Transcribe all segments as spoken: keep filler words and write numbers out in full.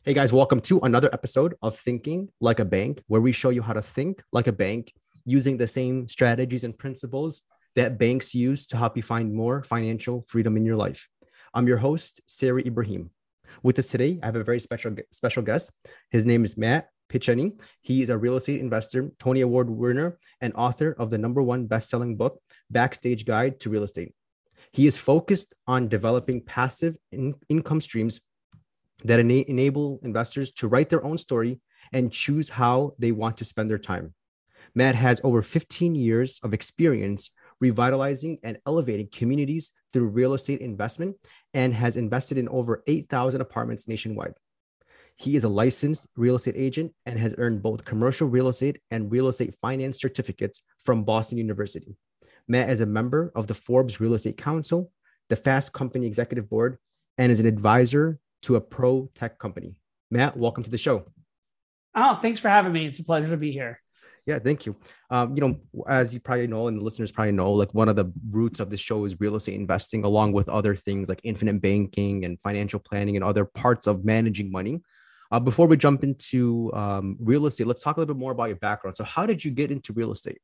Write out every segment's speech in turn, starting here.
Hey guys, welcome to another episode of Thinking Like a Bank, where we show you how to think like a bank using the same strategies and principles that banks use to help you find more financial freedom in your life. I'm your host, Sari Ibrahim. With us today, I have a very special special guest. His name is Matt Picheny. He is a real estate investor, Tony Award winner, and author of the number one best-selling book, Backstage Guide to Real Estate. He is focused on developing passive in- income streams that ena- enable investors to write their own story and choose how they want to spend their time. Matt has over fifteen years of experience revitalizing and elevating communities through real estate investment and has invested in over eight thousand apartments nationwide. He is a licensed real estate agent and has earned both commercial real estate and real estate finance certificates from Boston University. Matt is a member of the Forbes Real Estate Council, the Fast Company Executive Board, and is an advisor to a pro tech company. Matt, welcome to the show. Oh, thanks for having me. It's a pleasure to be here. Yeah, thank you. Um, you know, as you probably know, and the listeners probably know, like one of the roots of the show is real estate investing, along with other things like infinite banking and financial planning and other parts of managing money. Uh, before we jump into um, real estate, let's talk a little bit more about your background. So how did you get into real estate?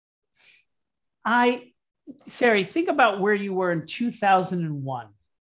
I, Sari, think about where you were in two thousand one.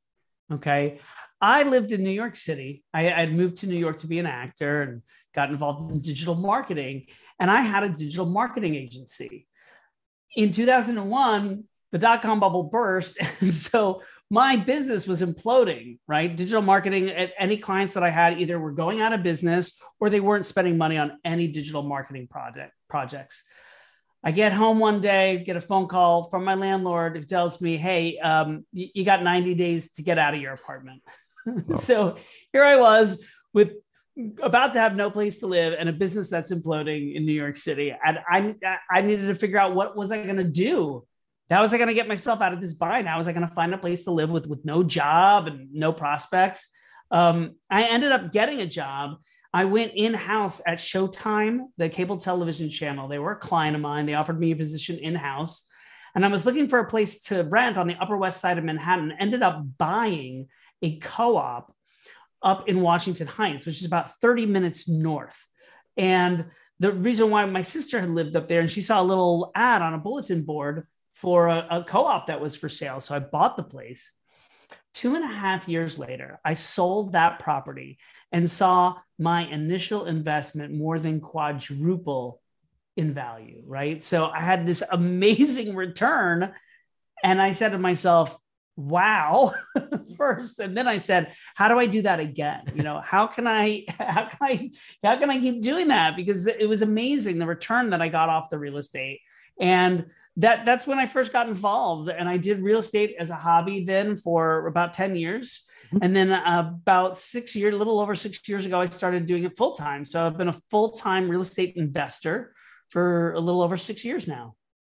Okay. I lived in New York City. I had moved to New York to be an actor and got involved in digital marketing. And I had a digital marketing agency. In two thousand one, the dot-com bubble burst. And so my business was imploding, right? Digital marketing, any clients that I had either were going out of business or they weren't spending money on any digital marketing project projects. I get home one day, get a phone call from my landlord who tells me, hey, um, you got ninety days to get out of your apartment. Oh. So here I was with about to have no place to live and a business that's imploding in New York City. And I, I needed to figure out what was I going to do? How was I going to get myself out of this bind? How was I going to find a place to live with, with no job and no prospects? Um, I ended up getting a job. I went in-house at Showtime, the cable television channel. They were a client of mine. They offered me a position in-house. And I was looking for a place to rent on the Upper West Side of Manhattan, ended up buying a co-op up in Washington Heights, which is about thirty minutes north. And the reason why my sister had lived up there, and she saw a little ad on a bulletin board for a, a co-op that was for sale. So I bought the place. Two and a half years later, I sold that property and saw my initial investment more than quadruple in value, right? So I had this amazing return. And I said to myself, wow, first. And then I said, how do I do that again? You know, how can I, how can I, how can I keep doing that? Because it was amazing, the return that I got off the real estate. And that that's when I first got involved. And I did real estate as a hobby then for about ten years. And then about six years, a little over six years ago, I started doing it full time. So I've been a full-time real estate investor for a little over six years now.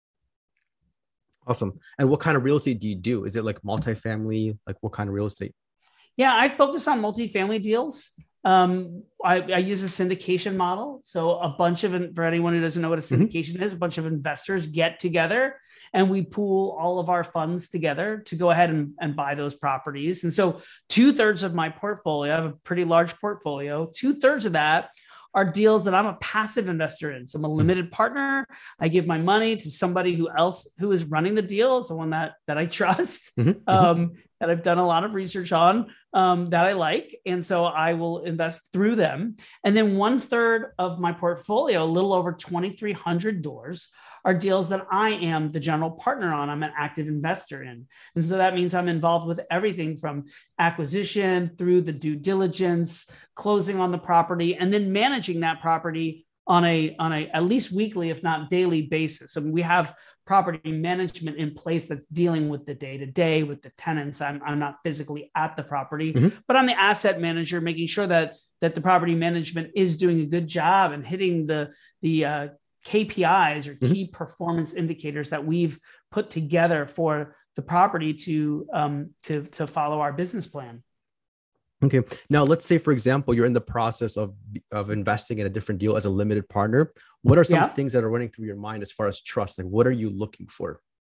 Awesome. And what kind of real estate do you do? Is it like multifamily? Like what kind of real estate? Yeah, I focus on multifamily deals. Um, I, I use a syndication model. So a bunch of, for anyone who doesn't know what a syndication mm-hmm. is, a bunch of investors get together and we pool all of our funds together to go ahead and, and buy those properties. And so two thirds of my portfolio, I have a pretty large portfolio, two thirds of that are deals that I'm a passive investor in. So I'm a limited partner. I give my money to somebody who else who is running the deal, someone that that I trust, mm-hmm. um, that I've done a lot of research on, um, that I like. And so I will invest through them. And then one third of my portfolio, a little over twenty-three hundred doors, are deals that I am the general partner on. I'm an active investor in. And so that means I'm involved with everything from acquisition through the due diligence, closing on the property, and then managing that property on a, on a at least weekly, if not daily basis. I mean, we have property management in place that's dealing with the day-to-day with the tenants. I'm, I'm not physically at the property, mm-hmm. but I'm the asset manager, making sure that, that the property management is doing a good job and hitting the, the, uh, K P Is or key mm-hmm. performance indicators that we've put together for the property to um, to to follow our business plan. Okay. Now, let's say, for example, you're in the process of of investing in a different deal as a limited partner. What are some yeah. things that are running through your mind as far as trust? Like, what are you looking for?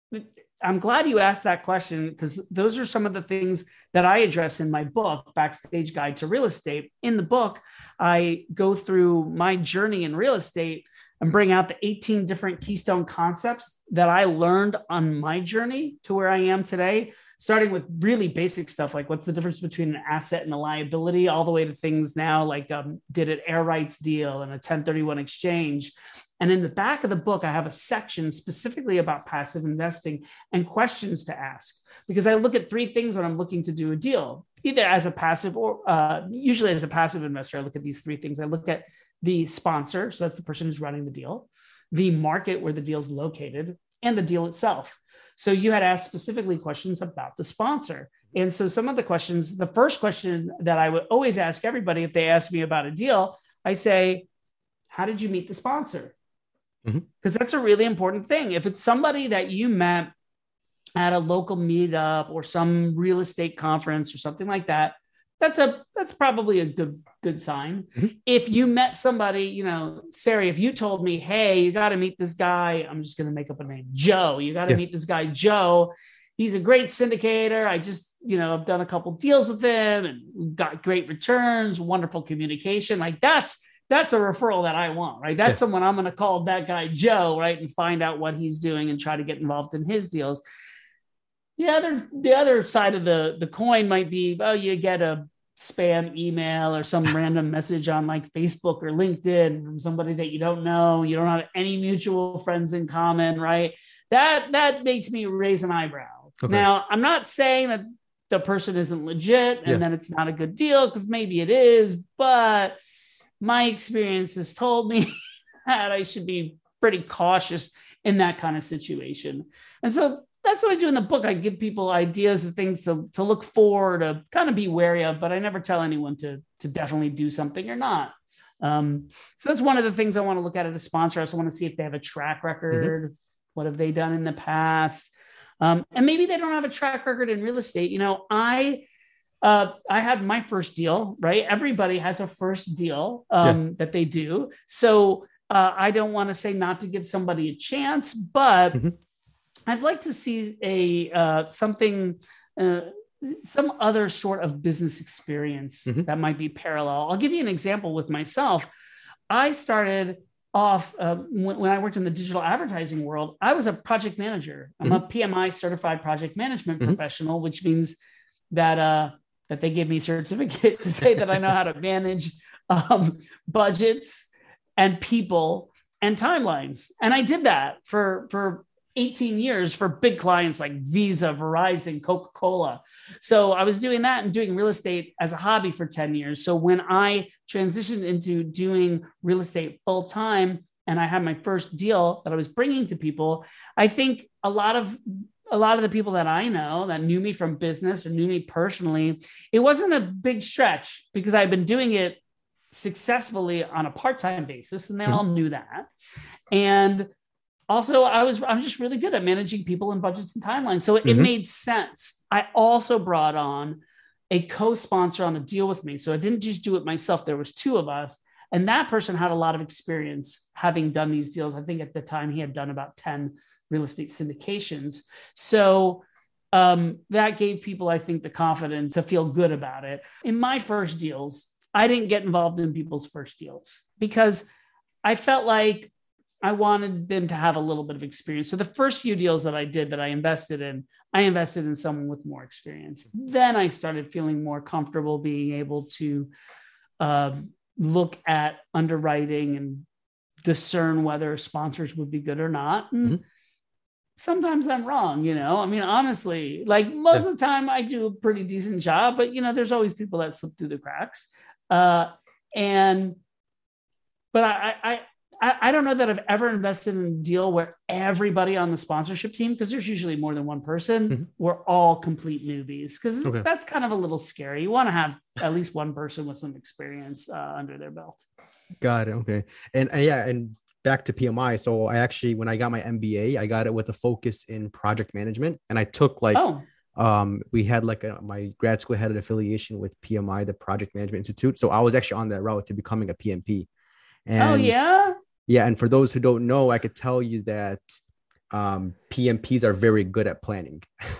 I'm glad you asked that question, because those are some of the things that I address in my book, Backstage Guide to Real Estate. In the book, I go through my journey in real estate and bring out the eighteen different keystone concepts that I learned on my journey to where I am today, starting with really basic stuff like what's the difference between an asset and a liability, all the way to things now like um, did an air rights deal and a ten thirty-one exchange. And in the back of the book, I have a section specifically about passive investing and questions to ask, because I look at three things when I'm looking to do a deal, either as a passive or uh, usually as a passive investor. I look at these three things. I look at the sponsor, so that's the person who's running the deal, the market where the deal's located, and the deal itself. So you had asked specifically questions about the sponsor. And so some of the questions, the first question that I would always ask everybody if they ask me about a deal, I say, how did you meet the sponsor? Because mm-hmm. that's a really important thing. If it's somebody that you met at a local meetup or some real estate conference or something like that, that's a that's probably a good good sign. Mm-hmm. If you met somebody, you know, Sari, if you told me, hey, you got to meet this guy, I'm just going to make up a name, Joe. You got to yeah. meet this guy, Joe. He's a great syndicator. I just, you know, I've done a couple deals with him and got great returns, wonderful communication. Like that's That's a referral that I want, right? That's yeah. someone I'm going to call that guy Joe, right? And find out what he's doing and try to get involved in his deals. The other, the other side of the, the coin might be, oh, you get a spam email or some random message on like Facebook or LinkedIn from somebody that you don't know. You don't have any mutual friends in common, right? That, that makes me raise an eyebrow. Okay. Now, I'm not saying that the person isn't legit and yeah. then it's not a good deal, because maybe it is, but my experience has told me that I should be pretty cautious in that kind of situation. And so that's what I do in the book. I give people ideas of things to, to look for, to kind of be wary of, but I never tell anyone to, to definitely do something or not. Um, so that's one of the things I want to look at at a sponsor. I also want to see if they have a track record. Mm-hmm. What have they done in the past? Um, and maybe they don't have a track record in real estate. You know, I... Uh, I had my first deal, right? Everybody has a first deal um, yeah. that they do. So uh, I don't want to say not to give somebody a chance, but mm-hmm. I'd like to see a uh, something, uh, some other sort of business experience mm-hmm. that might be parallel. I'll give you an example with myself. I started off uh, when, when I worked in the digital advertising world. I was a project manager. I'm mm-hmm. a P M I certified project management mm-hmm. professional, which means that uh, that they give me a certificate to say that I know how to manage um, budgets and people and timelines. And I did that for, for eighteen years for big clients like Visa, Verizon, Coca-Cola. So I was doing that and doing real estate as a hobby for ten years. So when I transitioned into doing real estate full time and I had my first deal that I was bringing to people, I think a lot of a lot of the people that I know that knew me from business or knew me personally, it wasn't a big stretch because I'd been doing it successfully on a part-time basis, and they mm-hmm. all knew that. And also I was, I'm just really good at managing people and budgets and timelines. So it, mm-hmm. it made sense. I also brought on a co-sponsor on the deal with me. So I didn't just do it myself. There was two of us, and that person had a lot of experience having done these deals. I think at the time he had done about ten real estate syndications. So um, that gave people, I think, the confidence to feel good about it. In my first deals, I didn't get involved in people's first deals because I felt like I wanted them to have a little bit of experience. So the first few deals that I did that I invested in, I invested in someone with more experience. Then I started feeling more comfortable being able to uh, look at underwriting and discern whether sponsors would be good or not. And mm-hmm. sometimes I'm wrong, you know, I mean, honestly, like most yeah. of the time I do a pretty decent job, but you know, there's always people that slip through the cracks. Uh, and, but I, I, I, I don't know that I've ever invested in a deal where everybody on the sponsorship team, because there's usually more than one person, mm-hmm. we're all complete newbies, because okay. that's kind of a little scary. You want to have at least one person with some experience uh, under their belt. Got it. Okay. And uh, yeah, and back to P M I. So I actually, when I got my M B A, I got it with a focus in project management. And I took like, oh. um, we had like a, my grad school had an affiliation with P M I, the Project Management Institute. So I was actually on that route to becoming a P M P. And oh, yeah. Yeah. And for those who don't know, I could tell you that um, P M Ps are very good at planning.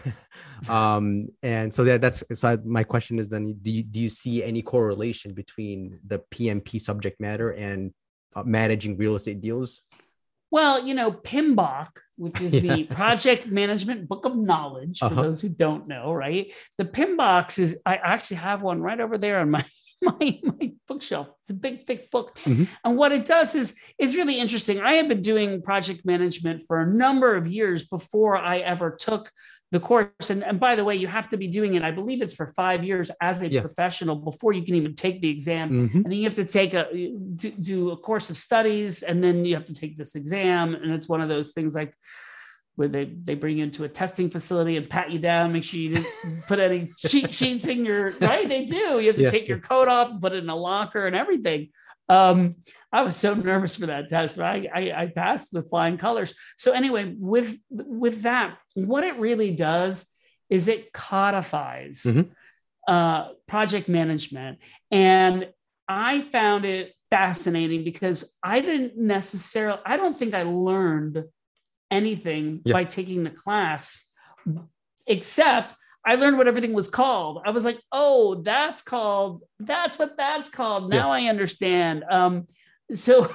um, and so that, that's so I, my question is then, do you, do you see any correlation between the P M P subject matter and uh, managing real estate deals? Well, you know, P M B O K, which is yeah. the Project Management Book of Knowledge, for uh-huh. those who don't know, right? The P M B O Ks is, I actually have one right over there on my my, my bookshelf. It's a big, thick book. Mm-hmm. And what it does is, is really interesting. I have been doing project management for a number of years before I ever took the course. And, and by the way, you have to be doing it, I believe it's for five years as a yeah. professional before you can even take the exam. Mm-hmm. And then you have to take a, do, do a course of studies, and then you have to take this exam. And it's one of those things like, where they, they bring you into a testing facility and pat you down, make sure you didn't put any cheat sheets in your, right? They do. You have to yeah, take your coat off and put it in a locker and everything. Um, I was so nervous for that test, but I, I, I passed with flying colors. So anyway, with, with that, what it really does is it codifies mm-hmm. uh, project management. And I found it fascinating because I didn't necessarily, I don't think I learned anything yeah. by taking the class, except I learned what everything was called. I was like, oh, that's called, that's what that's called. Now yeah. I understand. Um, so,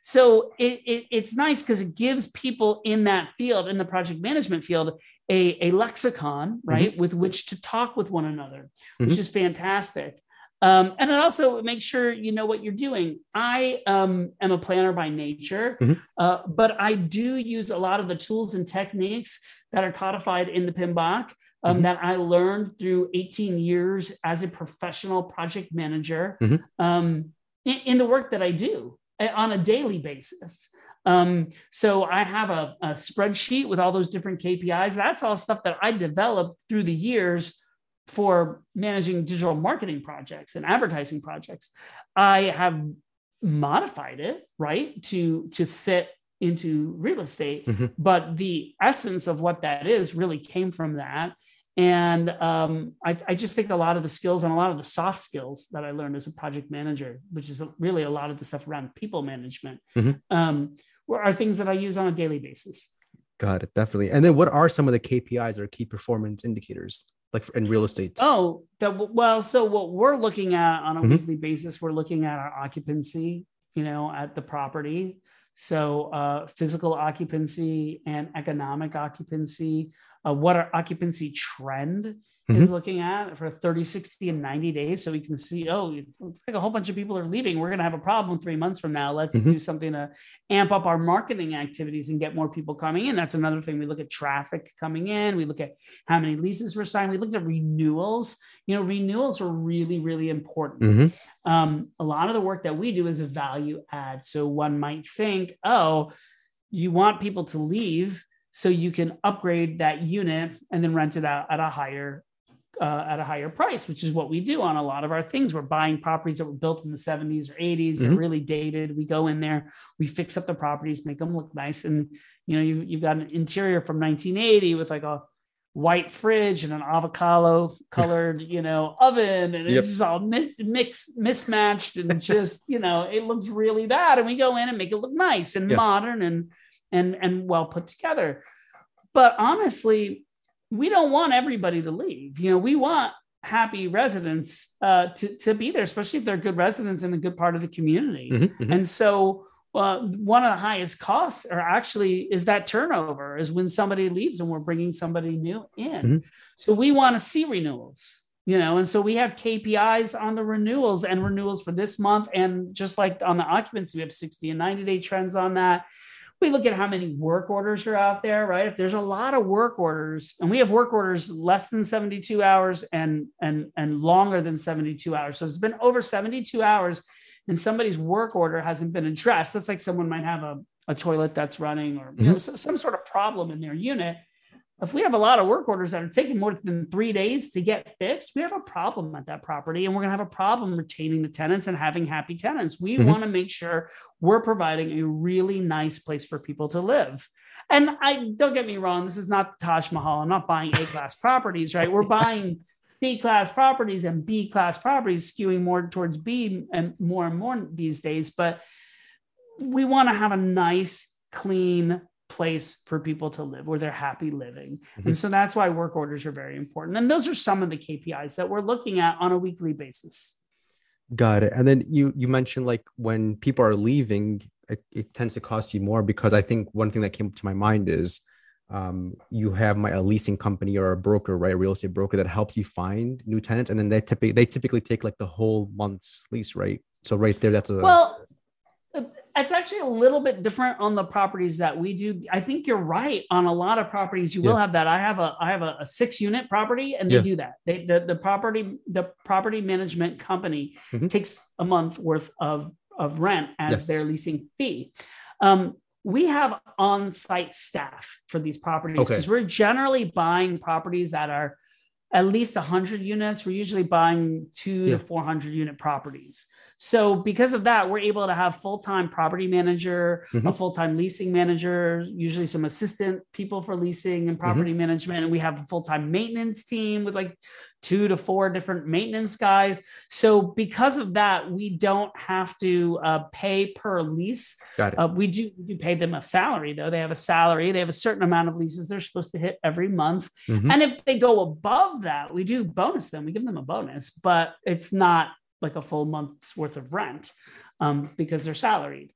so it, it, it's nice because it gives people in that field, in the project management field, a, a lexicon, right, mm-hmm. with which to talk with one another, mm-hmm. which is fantastic. Um, and it also makes sure you know what you're doing. I um, am a planner by nature, mm-hmm. uh, but I do use a lot of the tools and techniques that are codified in the P M B O K um, mm-hmm. that I learned through eighteen years as a professional project manager mm-hmm. um, in, in the work that I do on a daily basis. Um, so I have a, a spreadsheet with all those different K P Is. That's all stuff that I developed through the years for managing digital marketing projects and advertising projects. I have modified it, right, to, to fit into real estate. Mm-hmm. But the essence of what that is really came from that. And um, I, I just think a lot of the skills and a lot of the soft skills that I learned as a project manager, which is really a lot of the stuff around people management, mm-hmm. um, are things that I use on a daily basis. Got it, definitely. And then what are some of the K P Is or key performance indicators, like in real estate? Oh, the, well, so what we're looking at on a mm-hmm. weekly basis, we're looking at our occupancy, you know, at the property. So uh, physical occupancy and economic occupancy, uh, what our occupancy trend mm-hmm. is looking at for thirty, sixty, and ninety days. So we can see, oh, it's like a whole bunch of people are leaving. We're going to have a problem three months from now. Let's mm-hmm. do something to amp up our marketing activities and get more people coming in. That's another thing. We look at traffic coming in. We look at how many leases were signed. We look at renewals. You know, renewals are really, really important. Mm-hmm. Um, a lot of the work that we do is a value add. So one might think, oh, you want people to leave so you can upgrade that unit and then rent it out at a higher uh, at a higher price, which is what we do on a lot of our things. We're buying properties that were built in the seventies or eighties. Mm-hmm. They're really dated. We go in there, we fix up the properties, make them look nice. And, you know, you, you've got an interior from nineteen eighty with like a white fridge and an avocado colored, you know, oven. And it's yep. just all mix, mix, mismatched and just, you know, it looks really bad. And we go in and make it look nice and yeah. modern and, and, and well put together. But honestly, we don't want everybody to leave. You know, we want happy residents uh, to, to be there, especially if they're good residents in a good part of the community. Mm-hmm, mm-hmm. And so uh, one of the highest costs are actually is that turnover, is when somebody leaves and we're bringing somebody new in. Mm-hmm. So we want to see renewals, you know, and so we have K P Is on the renewals and renewals for this month. And just like on the occupancy, we have sixty and ninety day trends on that. We look at how many work orders are out there, right? If there's a lot of work orders, and we have work orders less than seventy-two hours and, and, and longer than seventy-two hours. So it's been over seventy-two hours and somebody's work order hasn't been addressed. That's like someone might have a, a toilet that's running or mm-hmm. you know, some sort of problem in their unit. If we have a lot of work orders that are taking more than three days to get fixed, we have a problem at that property, and we're going to have a problem retaining the tenants and having happy tenants. We mm-hmm. want to make sure we're providing a really nice place for people to live. And I don't get me wrong, this is not the Taj Mahal. I'm not buying A-class properties, right? We're buying C-class properties and B-class properties, skewing more towards B and more and more these days. But we want to have a nice, clean place for people to live where they're happy living. Mhm. And so that's why work orders are very important. And those are some of the K P Is that we're looking at on a weekly basis. Got it. And then you you mentioned like when people are leaving, it, it tends to cost you more because I think one thing that came to my mind is um, you have my a leasing company or a broker, right? A real estate broker that helps you find new tenants, and then they typically they typically take like the whole month's lease, right? So right there, that's a Well, it's actually a little bit different on the properties that we do. I think you're right. On a lot of properties, you will Yeah. have that. I have a I have a, a six unit property, and they Yeah. do that. They the, the property the property management company Mhm. takes a month worth of of rent as Yes. their leasing fee. Um, we have on-site staff for these properties Okay. because we're generally buying properties that are at least one hundred units. We're usually buying two Yeah. to four hundred unit properties. So because of that, we're able to have full-time property manager, a Mhm. full-time leasing manager, usually some assistant people for leasing and property management. And we have a full-time maintenance team with like two to four different maintenance guys. So because of that, we don't have to uh, pay per lease. Got it. Uh, we do we do pay them a salary, though. They have a salary. They have a certain amount of leases they're supposed to hit every month. Mhm. And if they go above that, we do bonus them. We give them a bonus, but it's not like a full month's worth of rent um, because they're salaried.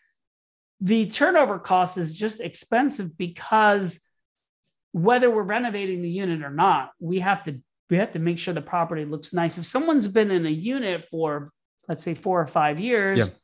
The turnover cost is just expensive because whether we're renovating the unit or not, we have to we have to make sure the property looks nice. If someone's been in a unit for, let's say, four or five years, Yeah.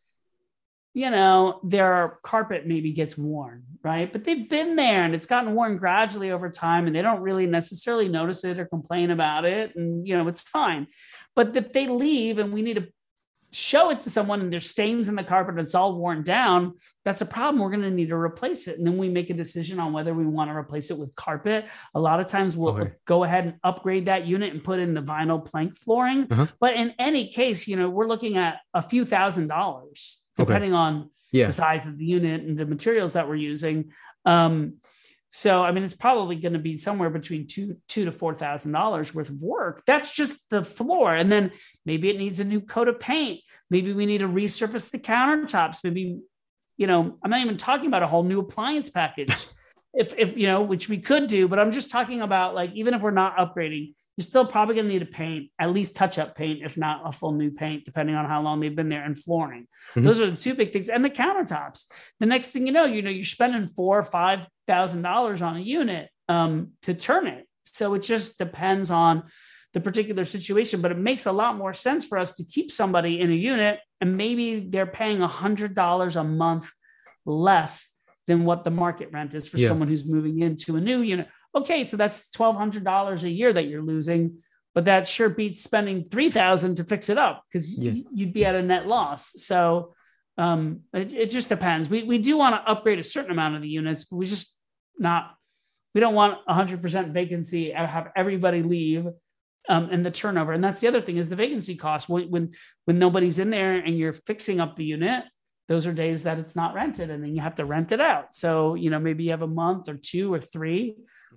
you know, their carpet maybe gets worn, right? But they've been there and it's gotten worn gradually over time and they don't really necessarily notice it or complain about it. And, you know, it's fine. But if they leave and we need to show it to someone and there's stains in the carpet and it's all worn down, that's a problem. We're going to need to replace it. And then we make a decision on whether we want to replace it with carpet. A lot of times we'll Okay. go ahead and upgrade that unit and put in the vinyl plank flooring. Uh-huh. But in any case, you know, we're looking at a few thousand dollars, Okay. depending on Yeah. the size of the unit and the materials that we're using. Um, so, I mean, it's probably going to be somewhere between two, two to four thousand dollars worth of work. That's just the floor, and then maybe it needs a new coat of paint. Maybe we need to resurface the countertops. Maybe, you know, I'm not even talking about a whole new appliance package, if if you know, which we could do. But I'm just talking about like even if we're not upgrading, you're still probably going to need a paint, at least touch-up paint, if not a full new paint, depending on how long they've been there, and flooring. Mhm. Those are the two big things. And the countertops. The next thing you know, you know, you're spending four or five thousand dollars on a unit um, to turn it. So it just depends on the particular situation, but it makes a lot more sense for us to keep somebody in a unit and maybe they're paying a hundred dollars a month less than what the market rent is for Yeah. someone who's moving into a new unit. Okay, so that's twelve hundred dollars a year that you're losing, but that sure beats spending three thousand to fix it up because Yeah. you'd be at a net loss. So um, it, it just depends. We we do want to upgrade a certain amount of the units, but we just not. We don't want one hundred percent vacancy and have everybody leave um, and the turnover. And that's the other thing is the vacancy cost. When when when nobody's in there and you're fixing up the unit, those are days that it's not rented, and then you have to rent it out. So you know maybe you have a month or two or three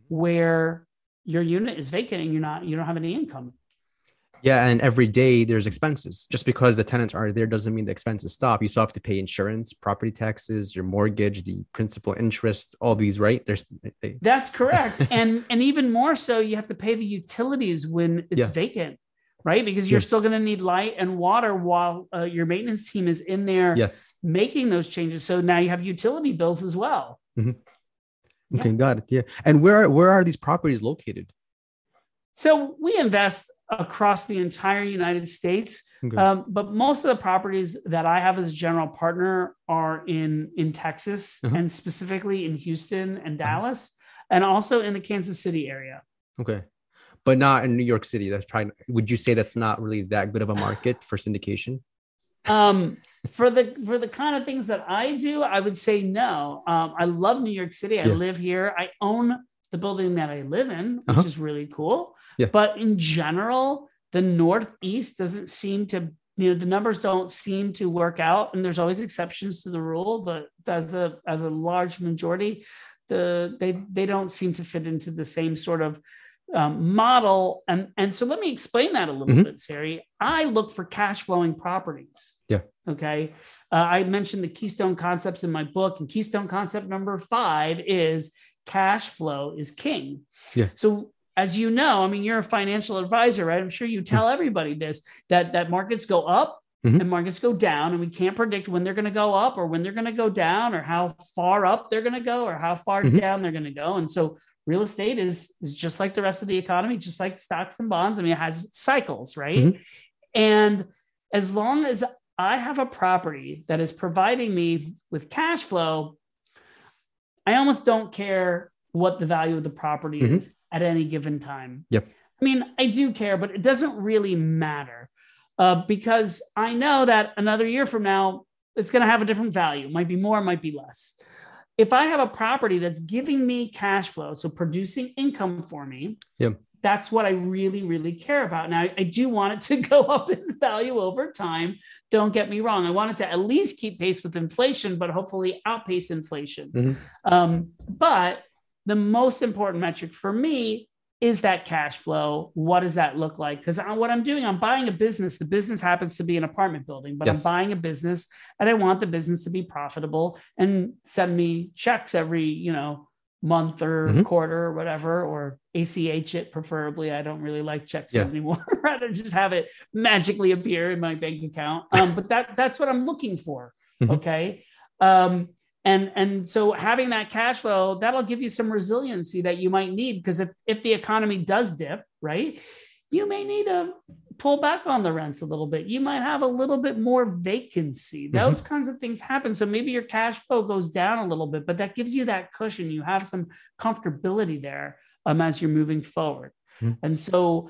where your unit is vacant and you're not, you don't have any income. Yeah, and every day there's expenses. Just because the tenants are there doesn't mean the expenses stop. You still have to pay insurance, property taxes, your mortgage, the principal, interest, all these, right? There's they, That's correct. and and even more so, you have to pay the utilities when it's Yeah. vacant, right? Because you're Yeah. still going to need light and water while uh, your maintenance team is in there yes. making those changes. So now you have utility bills as well. Okay, got it. Yeah. And where are where are these properties located? So we invest across the entire United States, Okay. um, but most of the properties that I have as a general partner are in in Texas Uh-huh. and specifically in Houston and Dallas, and also in the Kansas City area. Okay. But not in New York City. That's probably, would you say that's not really that good of a market for syndication? Um, for the for the kind of things that I do, I would say no. Um, I love New York City. I Yeah. live here. I own the building that I live in, which Uh-huh. is really cool. Yeah. But in general, the Northeast doesn't seem to, you know, the numbers don't seem to work out. And there's always exceptions to the rule, but as a as a large majority, the they they don't seem to fit into the same sort of um, model. And, and so let me explain that a little Mhm. bit, Sari. I look for cash flowing properties. Yeah. Okay. Uh, I mentioned the Keystone concepts in my book, and Keystone concept number five is cash flow is king. Yeah. So as you know, I mean, you're a financial advisor, right? I'm sure you tell everybody this, that, that markets go up mm-hmm. and markets go down, and we can't predict when they're going to go up or when they're going to go down, or how far up they're going to go or how far mm-hmm. down they're going to go. And so real estate is, is just like the rest of the economy, just like stocks and bonds. I mean, it has cycles, right? Mm-hmm. And as long as I have a property that is providing me with cash flow, I almost don't care what the value of the property mm-hmm. is at any given time. Yep. I mean, I do care, but it doesn't really matter uh, because I know that another year from now, it's going to have a different value. It might be more, it might be less. If I have a property that's giving me cash flow, so producing income for me, yep. that's what I really, really care about. Now, I do want it to go up in value over time. Don't get me wrong. I want it to at least keep pace with inflation, but hopefully outpace inflation. Mm-hmm. Um, but the most important metric for me is that cash flow. What does that look like? Because what I'm doing, I'm buying a business. The business happens to be an apartment building, but yes. I'm buying a business and I want the business to be profitable and send me checks every, you know, month or mm-hmm. quarter or whatever, or A C H it preferably. I don't really like checks yeah. anymore. I'd rather just have it magically appear in my bank account. Um, but that that's what I'm looking for. Mm-hmm. Okay. Um, and, and so having that cash flow, that'll give you some resiliency that you might need, because if, if the economy does dip, right, you may need to pull back on the rents a little bit. You might have a little bit more vacancy. Those mm-hmm. kinds of things happen. So maybe your cash flow goes down a little bit, but that gives you that cushion. You have some comfortability there um, as you're moving forward. Mm-hmm. And so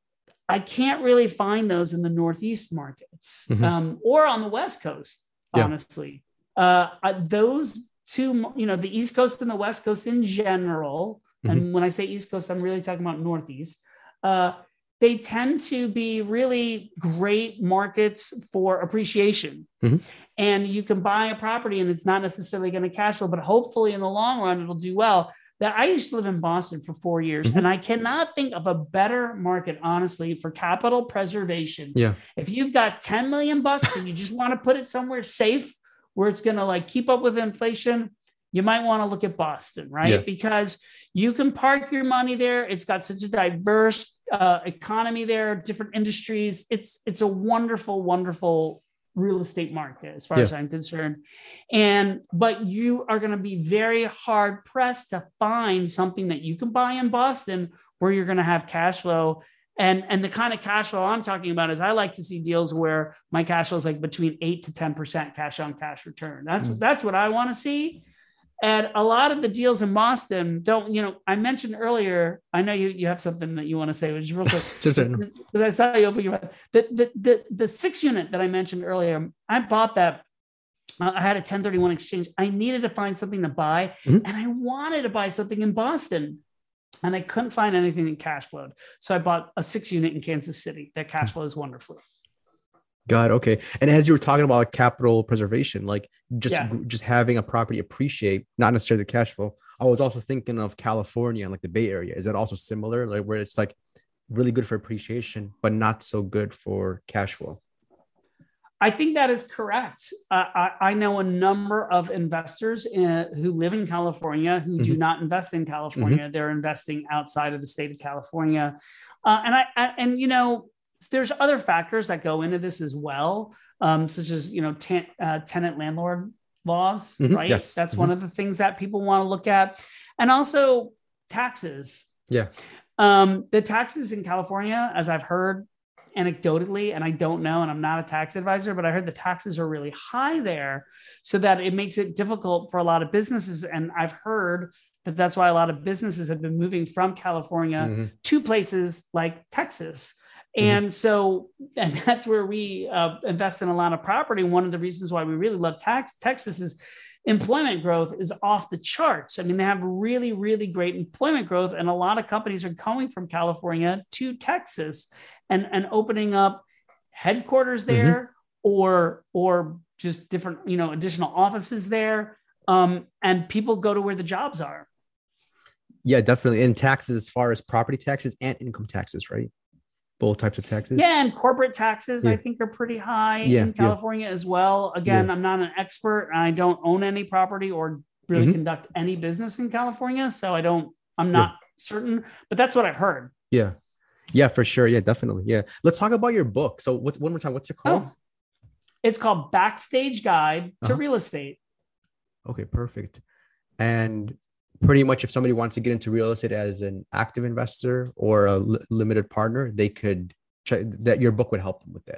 I can't really find those in the Northeast markets mm-hmm. um, or on the West Coast, honestly. Yeah. Uh, those two, you know, the East Coast and the West Coast in general, mm-hmm. and when I say East Coast, I'm really talking about Northeast, uh, they tend to be really great markets for appreciation. Mm-hmm. And you can buy a property and it's not necessarily going to cash flow, but hopefully in the long run, it'll do well. That I used to live in Boston for four years mm-hmm. and I cannot think of a better market, honestly, for capital preservation. Yeah. If you've got ten million bucks and you just want to put it somewhere safe where it's going to like keep up with inflation, you might want to look at Boston, right? Yeah. Because you can park your money there. It's got such a diverse uh, economy there, different industries. It's it's a wonderful, wonderful real estate market as far yeah. as I'm concerned. And but you are going to be very hard pressed to find something that you can buy in Boston where you're going to have cash flow. And, and the kind of cash flow I'm talking about is I like to see deals where my cash flow is like between eight to ten percent cash on cash return. That's mm. that's what I want to see. And a lot of the deals in Boston don't, you know, I mentioned earlier, I know you, you have something that you want to say, which is real quick. Because I saw you open your mouth. The, the, the, the six unit that I mentioned earlier, I bought that. Uh, I had a ten thirty-one exchange. I needed to find something to buy, mm-hmm. and I wanted to buy something in Boston. And I couldn't find anything that cash flowed. So I bought a six unit in Kansas City that cash flows wonderfully. God. Okay. And as you were talking about capital preservation, like just, yeah. just having a property appreciate, not necessarily the cash flow. I was also thinking of California and like the Bay Area. Is that also similar? Like where it's like really good for appreciation, but not so good for cash flow? I think that is correct. Uh, I, I know a number of investors in, who live in California who mm-hmm. do not invest in California. Mm-hmm. They're investing outside of the state of California. Uh, and I, I, and, you know, there's other factors that go into this as well, um, such as, you know, ten, uh, tenant landlord laws, mm-hmm. right? Yes. That's mm-hmm. one of the things that people want to look at. And also taxes. Yeah. Um, the taxes in California, as I've heard, anecdotally, and I don't know, and I'm not a tax advisor, but I heard the taxes are really high there, so that it makes it difficult for a lot of businesses. And I've heard that that's why a lot of businesses have been moving from California mm-hmm. to places like Texas. Mm-hmm. And so, and that's where we uh, invest in a lot of property. One of the reasons why we really love tax, Texas is employment growth is off the charts. I mean, they have really, really great employment growth, and a lot of companies are going from California to Texas. And, and opening up headquarters there mm-hmm. or or just different, you know, additional offices there. Um, and people go to where the jobs are. Yeah, definitely. And taxes as far as property taxes and income taxes, right? both types of taxes. Yeah, and corporate taxes, Yeah. I think, are pretty high Yeah, in yeah. California as well. Again, Yeah. I'm not an expert. And I don't own any property or really Mhm. conduct any business in California, so I don't. I'm Yeah. not certain, but that's what I've heard. Yeah. Yeah, for sure. Yeah, definitely. Yeah. Let's talk about your book. So what's one more time, what's it called? Oh, it's called Backstage Guide to Uh-huh. Real Estate. Okay, perfect. And pretty much if somebody wants to get into real estate as an active investor or a li- limited partner, they could check that your book would help them with that.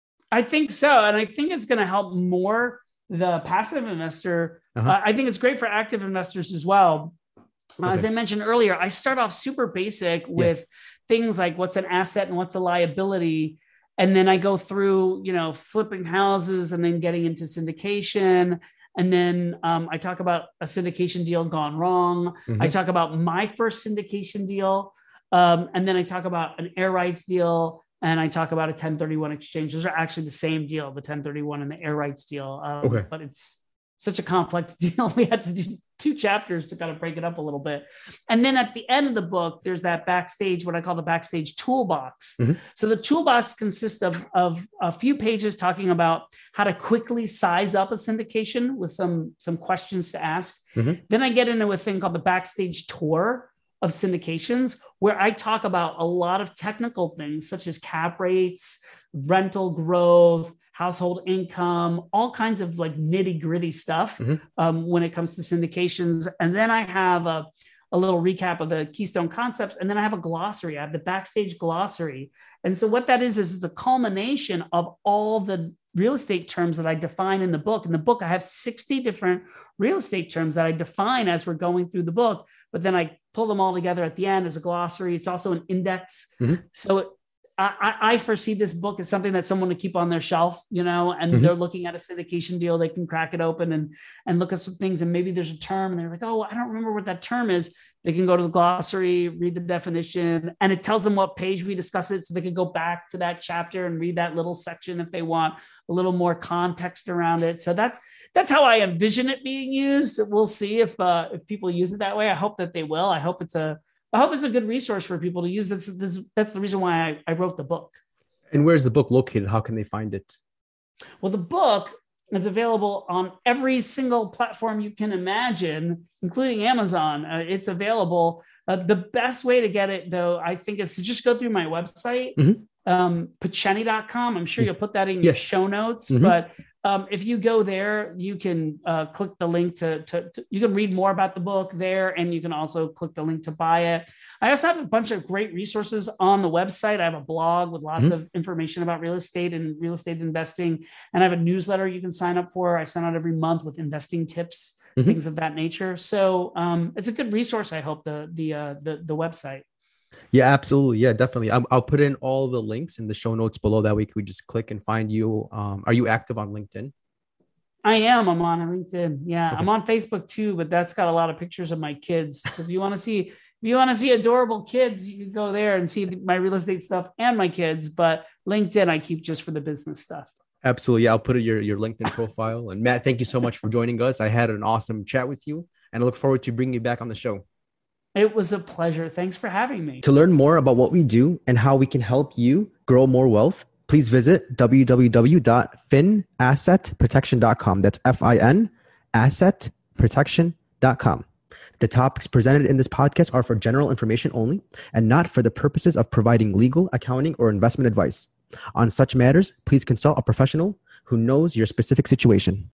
I think so. And I think it's going to help more the passive investor. Uh-huh. Uh, I think it's great for active investors as well. Uh, As Okay. I mentioned earlier, I start off super basic with things like what's an asset and what's a liability. And then I go through, you know, flipping houses and then getting into syndication. And then um, I talk about a syndication deal gone wrong. Mhm. I talk about my first syndication deal. Um, and then I talk about an air rights deal. And I talk about a ten thirty-one exchange. Those are actually the same deal, the ten thirty-one and the air rights deal. Um, Okay. But it's such a complex deal. We had to do two chapters to kind of break it up a little bit. And then at the end of the book, there's that backstage, what I call the backstage toolbox. Mhm. So the toolbox consists of, of a few pages talking about how to quickly size up a syndication with some, some questions to ask. Mhm. Then I get into a thing called the backstage tour of syndications, where I talk about a lot of technical things such as cap rates, rental growth, household income, all kinds of like nitty gritty stuff Mhm. um, when it comes to syndications. And then I have a, a little recap of the Keystone concepts. And then I have a glossary. I have the backstage glossary. And so what that is, is the culmination of all the real estate terms that I define in the book. In the book, I have sixty different real estate terms that I define as we're going through the book, but then I pull them all together at the end as a glossary. It's also an index. Mhm. So it, I, I foresee this book as something that someone to keep on their shelf, you know, and Mhm. they're looking at a syndication deal. They can crack it open and, and look at some things. And maybe there's a term and they're like, oh, I don't remember what that term is. They can go to the glossary, read the definition, and it tells them what page we discuss it. So they can go back to that chapter and read that little section if they want a little more context around it. So that's, that's how I envision it being used. We'll see if, uh, if people use it that way. I hope that they will. I hope it's a, I hope it's a good resource for people to use. That's, that's, that's the reason why I, I wrote the book. And where's the book located? How can they find it? Well, the book is available on every single platform you can imagine, including Amazon. Uh, it's available. Uh, the best way to get it, though, I think, is to just go through my website, Mhm. um, pacheni dot com. I'm sure you'll put that in your Yes. show notes. Mhm. But um, if you go there, you can uh, click the link to, to, to, you can read more about the book there, and you can also click the link to buy it. I also have a bunch of great resources on the website. I have a blog with lots Mhm. of information about real estate and real estate investing. And I have a newsletter you can sign up for. I send out every month with investing tips, Mhm. things of that nature. So um, it's a good resource. I hope the, the, uh, the, the website. Yeah, absolutely. Yeah, definitely. I'm, I'll put in all the links in the show notes below. That way we just click and find you. Um, are you active on LinkedIn? I am. I'm on LinkedIn. Yeah. Okay. I'm on Facebook too, but that's got a lot of pictures of my kids. So if you want to see, if you want to see adorable kids, you can go there and see my real estate stuff and my kids. But LinkedIn, I keep just for the business stuff. Absolutely. Yeah, I'll put your, your LinkedIn profile. And Matt, thank you so much for joining us. I had an awesome chat with you, and I look forward to bringing you back on the show. It was a pleasure. Thanks for having me. To learn more about what we do and how we can help you grow more wealth, please visit w w w dot fin asset protection dot com. That's F I N asset protection dot com. The topics presented in this podcast are for general information only and not for the purposes of providing legal, accounting, or investment advice. On such matters, please consult a professional who knows your specific situation.